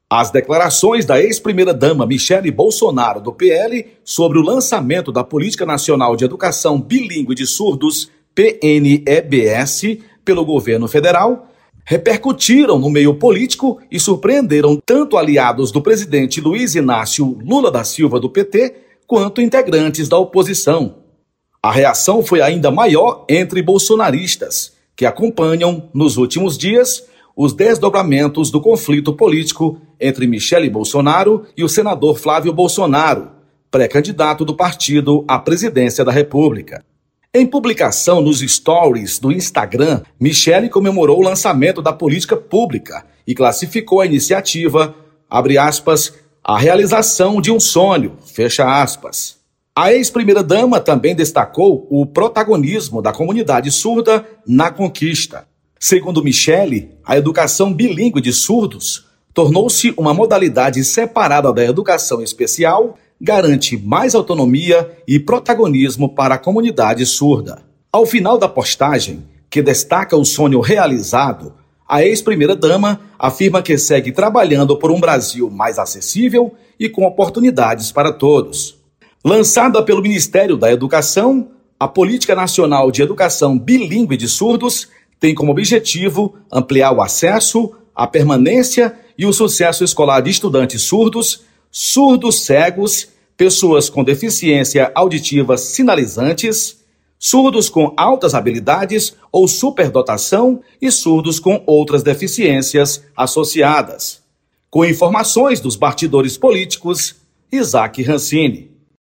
As declarações da ex-primeira-dama Michele Bolsonaro, do PL, sobre o lançamento da Política Nacional de Educação Bilíngue de Surdos, PNEBS, pelo governo federal, repercutiram no meio político e surpreenderam tanto aliados do presidente Luiz Inácio Lula da Silva, do PT, quanto integrantes da oposição. A reação foi ainda maior entre bolsonaristas, que acompanham, nos últimos dias, os desdobramentos do conflito político entre Michele Bolsonaro e o senador Flávio Bolsonaro, pré-candidato do partido à presidência da República. Em publicação nos stories do Instagram, Michele comemorou o lançamento da política pública e classificou a iniciativa, abre aspas, a realização de um sonho, fecha aspas. A ex-primeira-dama também destacou o protagonismo da comunidade surda na conquista. Segundo Michele, a educação bilíngue de surdos tornou-se uma modalidade separada da educação especial, garante mais autonomia e protagonismo para a comunidade surda. Ao final da postagem, que destaca o sonho realizado, a ex-primeira-dama afirma que segue trabalhando por um Brasil mais acessível e com oportunidades para todos. Lançada pelo Ministério da Educação, a Política Nacional de Educação Bilíngue de Surdos tem como objetivo ampliar o acesso, a permanência e o sucesso escolar de estudantes surdos, surdos cegos, pessoas com deficiência auditiva sinalizantes, surdos com altas habilidades ou superdotação e surdos com outras deficiências associadas. Com informações dos bastidores políticos, Isaac Rancini.